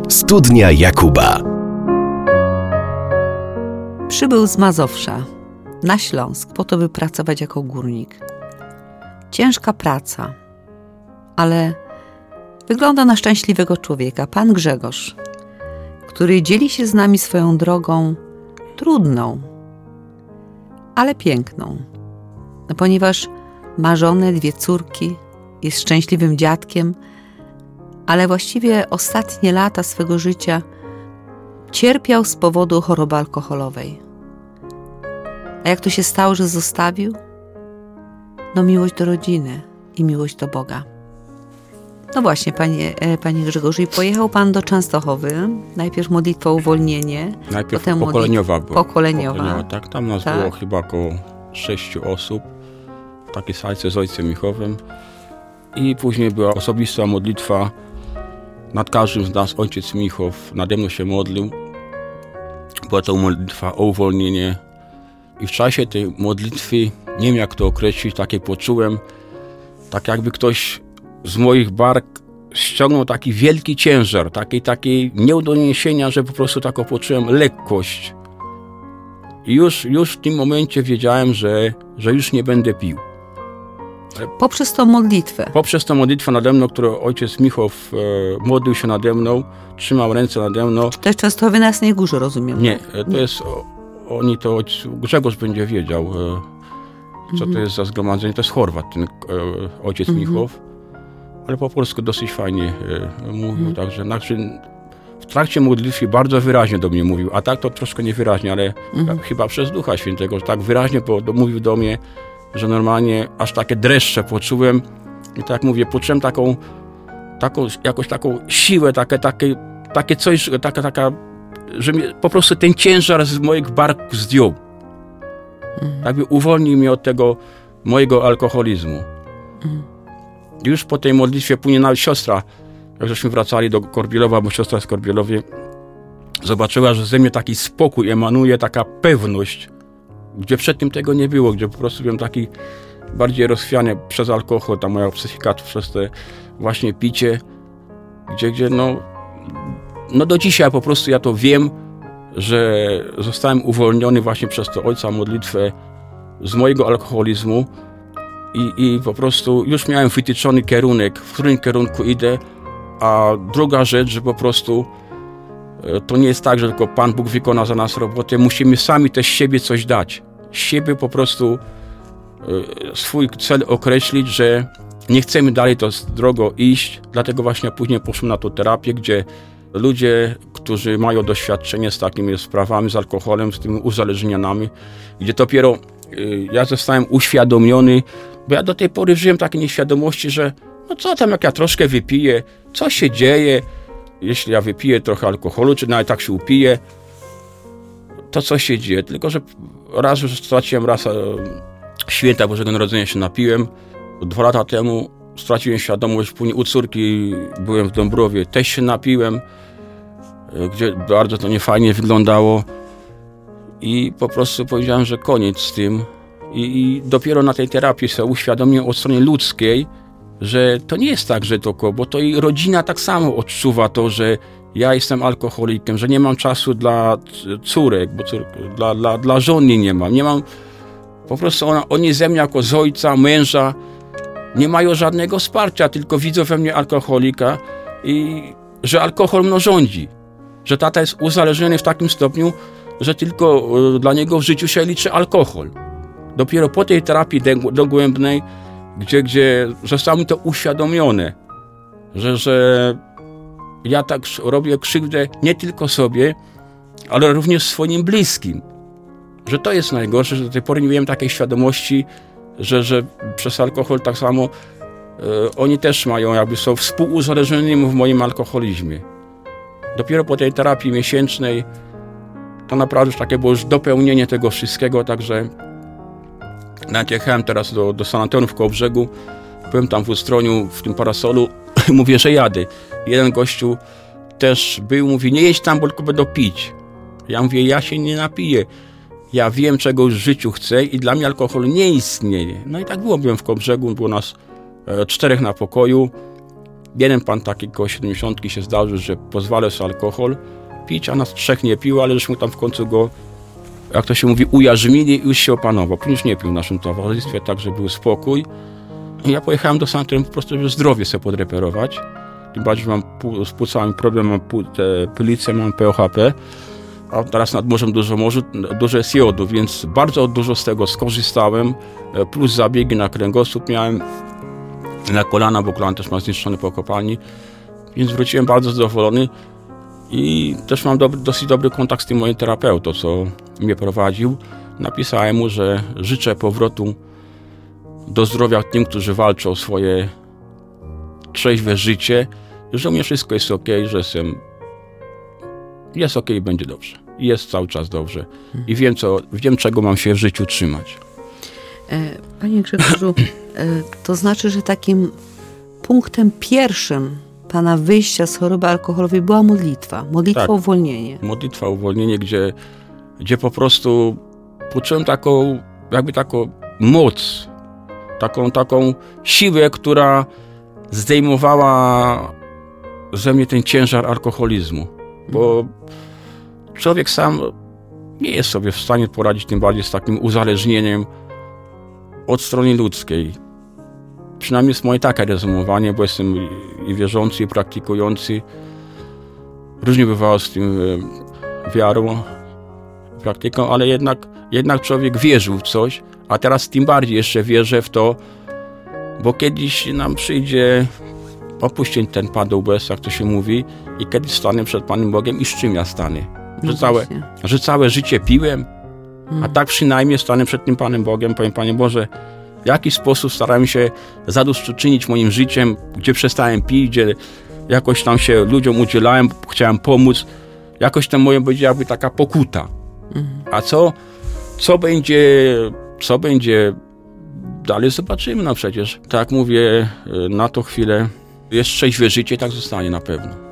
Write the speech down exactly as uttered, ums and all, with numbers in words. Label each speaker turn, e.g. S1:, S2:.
S1: Studnia Jakuba.
S2: Przybył z Mazowsza na Śląsk po to, by pracować jako górnik. Ciężka praca, ale wygląda na szczęśliwego człowieka. Pan Grzegorz, który dzieli się z nami swoją drogą trudną, ale piękną, no ponieważ ma żonę, dwie córki, jest szczęśliwym dziadkiem, ale właściwie ostatnie lata swego życia cierpiał z powodu choroby alkoholowej. A jak to się stało, że zostawił? No miłość do rodziny i miłość do Boga. No właśnie, panie, panie Grzegorzu, i pojechał pan do Częstochowy. Najpierw modlitwa o uwolnienie.
S3: Najpierw
S2: potem
S3: pokoleniowa
S2: była. Pokoleniowa.
S3: pokoleniowa. Tak, tam nas
S2: tak.
S3: było chyba około sześciu osób. W takiej salce z ojcem Michałem. I później była osobista modlitwa nad każdym z nas. Ojciec Michał nade mną się modlił. Była to modlitwa o uwolnienie. I w czasie tej modlitwy, nie wiem jak to określić, takie poczułem, tak jakby ktoś z moich bark ściągnął taki wielki ciężar, taki, taki nie do niesienia, że po prostu taką poczułem lekkość. I już, już w tym momencie wiedziałem, że, że już nie będę pił.
S2: Poprzez tą modlitwę.
S3: Poprzez tą modlitwę nade mną, którą ojciec Michał e, modlił się nade mną, trzymał ręce nade mną.
S2: To jest Częstochowy na Jasnej Górze, rozumiem.
S3: Nie, to nie. jest, o, oni to, Grzegorz będzie wiedział, e, co mm-hmm. to jest za zgromadzenie. To jest Chorwat, ten e, ojciec mm-hmm. Michał. Ale po polsku dosyć fajnie e, mówił, mm. także znaczy, w trakcie modlitwy bardzo wyraźnie do mnie mówił, a tak to troszkę niewyraźnie, ale mm. chyba przez Ducha Świętego, że tak wyraźnie po, do, mówił do mnie, że normalnie aż takie dreszcze poczułem i tak mówię, poczułem taką, taką jakąś taką siłę, takie, takie, takie coś, taka, taka, że mnie, po prostu ten ciężar z moich barków zdjął. Mm. Jakby uwolnił mnie od tego mojego alkoholizmu. Mm. Już po tej modlitwie później nawet siostra, jak żeśmy wracali do Korbielowa, bo siostra z Korbielowie zobaczyła, że ze mnie taki spokój emanuje, taka pewność, gdzie przedtem tego nie było, gdzie po prostu byłem taki bardziej rozchwiany przez alkohol, ta moja psychika przez te właśnie picie, gdzie, gdzie no, no do dzisiaj po prostu ja to wiem, że zostałem uwolniony właśnie przez to Ojca modlitwę z mojego alkoholizmu. I, I po prostu już miałem wytyczony kierunek, w którym kierunku idę, a druga rzecz, że po prostu to nie jest tak, że tylko Pan Bóg wykona za nas robotę, musimy sami też siebie coś dać. Siebie po prostu swój cel określić, że nie chcemy dalej tą drogą iść, dlatego właśnie później poszłem na tą terapię, gdzie ludzie, którzy mają doświadczenie z takimi sprawami, z alkoholem, z tymi uzależnieniami, gdzie dopiero ja zostałem uświadomiony, bo ja do tej pory żyłem takiej nieświadomości, że no co tam, jak ja troszkę wypiję, co się dzieje, jeśli ja wypiję trochę alkoholu, czy nawet tak się upiję, to co się dzieje. Tylko, że raz już straciłem raz e, święta Bożego Narodzenia się napiłem. Dwa lata temu straciłem świadomość, później u córki byłem w Dąbrowie, też się napiłem, e, gdzie bardzo to niefajnie wyglądało. I po prostu powiedziałem, że koniec z tym. I, i dopiero na tej terapii sobie uświadomiłem od strony ludzkiej, że to nie jest tak, że tylko, bo to i rodzina tak samo odczuwa to, że ja jestem alkoholikiem, że nie mam czasu dla córek, bo córek, dla, dla, dla żony nie mam. Nie mam, po prostu ona, oni ze mnie jako z ojca, męża nie mają żadnego wsparcia, tylko widzą we mnie alkoholika i że alkohol mną rządzi. Że tata jest uzależniony w takim stopniu, że tylko dla niego w życiu się liczy alkohol. Dopiero po tej terapii dogłębnej, gdzie, gdzie zostało mi to uświadomione, że, że ja tak robię krzywdę nie tylko sobie, ale również swoim bliskim. Że to jest najgorsze, że do tej pory nie miałem takiej świadomości, że, że przez alkohol tak samo e, oni też mają, jakby są współuzależnieni w moim alkoholizmie. Dopiero po tej terapii miesięcznej to naprawdę już takie było już dopełnienie tego wszystkiego, także nawet jechałem teraz do, do Sanatorium w Kołobrzegu, byłem tam w Ustroniu, w tym parasolu, mówię, że jadę. Jeden gościu też był, mówi, nie jedź tam, bo tylko będę pić. Ja mówię, ja się nie napiję. Ja wiem, czego już w życiu chcę i dla mnie alkohol nie istnieje. No i tak było, byłem w Kołobrzegu, było nas e, czterech na pokoju jeden pan taki koło siedemdziesiątki się zdarzył, że pozwalał sobie alkohol pić, a nas trzech nie pił, ale żeśmy tam w końcu go, jak to się mówi, ujarzmili i już się opanował. Już nie pił w naszym towarzystwie, tak, że był spokój. I ja pojechałem do sanatorium po prostu, żeby zdrowie sobie podreperować. Tym bardziej, że mam z płucami problem, mam pylicę, mam P O H P. A teraz nad morzem dużo morzu, dużo jest jodu, więc bardzo dużo z tego skorzystałem. Plus zabiegi na kręgosłup miałem, na kolana, bo kolana też mam zniszczone po kopalni. Więc wróciłem bardzo zadowolony i też mam dobry, dosyć dobry kontakt z tym moim terapeutą, co mnie prowadził. Napisałem mu, że życzę powrotu do zdrowia tym, którzy walczą o swoje trzeźwe życie, że u mnie wszystko jest ok, że jestem, jest ok i będzie dobrze. I jest cały czas dobrze. I wiem, co, wiem, czego mam się w życiu trzymać.
S2: Panie Grzegorzu, to znaczy, że takim punktem pierwszym pana wyjścia z choroby alkoholowej była modlitwa. Modlitwa
S3: Tak.
S2: o uwolnienie.
S3: Modlitwa o uwolnienie, gdzie, gdzie po prostu poczułem taką, jakby taką moc, taką, taką siłę, która zdejmowała ze mnie ten ciężar alkoholizmu. Bo człowiek sam nie jest sobie w stanie poradzić, tym bardziej z takim uzależnieniem od strony ludzkiej. Przynajmniej jest moje takie rozumowanie, bo jestem i wierzący, i praktykujący. Różnie bywało z tym wiarą, praktyką, ale jednak, jednak człowiek wierzył w coś, a teraz tym bardziej jeszcze wierzę w to, bo kiedyś nam przyjdzie opuścić ten padł bez, jak to się mówi, i kiedyś stanę przed Panem Bogiem i z czym ja stanę? Że, no całe, że całe życie piłem, hmm. a tak przynajmniej stanę przed tym Panem Bogiem, powiem, Panie Boże, w jaki sposób starałem się zadośćuczynić moim życiem, gdzie przestałem pić, gdzie jakoś tam się ludziom udzielałem, chciałem pomóc, jakoś tam moje będzie jakby taka pokuta. Hmm. A co, co będzie, co będzie dalej, zobaczymy, no przecież. Tak jak mówię, na tą chwilę jest trzeźwe życie, tak zostanie na pewno.